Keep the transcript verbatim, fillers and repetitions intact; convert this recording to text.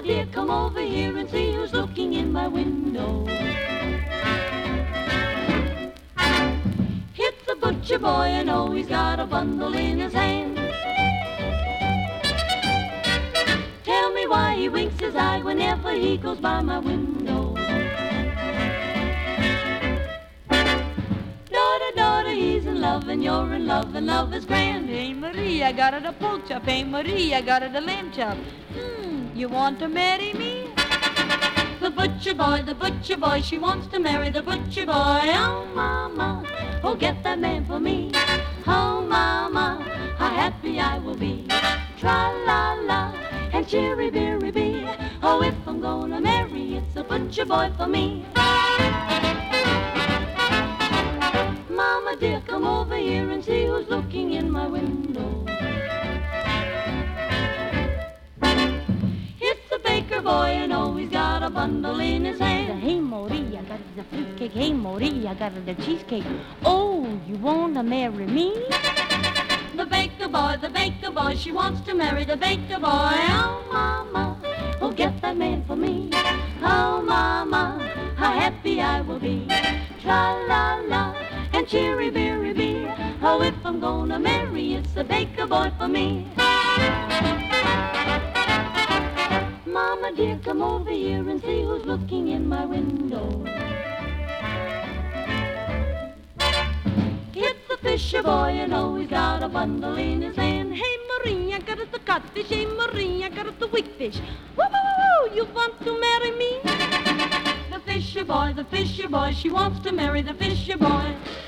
dear, come over here and see who's looking in my window. It's the butcher boy, and oh, he's got a bundle in his hand. Tell me why he winks his eye whenever he goes by my window. Daughter, daughter, he's in love, and you're in love, and love is grand. Hey, Marie, I got her a pork chop. Hey, Marie, I got her the lamb chop. Hmm, you want to marry me? The butcher boy, the butcher boy, she wants to marry the butcher boy. Oh, mama, oh, get that man for me. Oh, mama, how happy I will be. Tra-la-la, and chirry-birry-bee. Oh, if I'm gonna marry, it's a butcher boy for me. Mama dear, come over here and see who's looking in my window. It's the baker boy, and oh, he's got a bundle in his hand. Hey, Marie, I got the fruitcake. Hey, Marie, I got the cheesecake. Oh, you wanna marry me? The baker boy, the baker boy, she wants to marry the baker boy. Oh, mama, oh, get that man for me. Oh, mama, how happy I will be. Tra-la-la, and chirry-birry-bee. Oh, if I'm gonna marry, it's the baker boy for me. Mama dear, come over here and see who's looking in my window. It's the fisher boy, and oh, he's got a bundle in his hand. Hey, Marie, I got the codfish. Hey, Marie, I got the weakfish. Woo-hoo-hoo, you want to marry me? The fisher boy, the fisher boy, she wants to marry the fisher boy.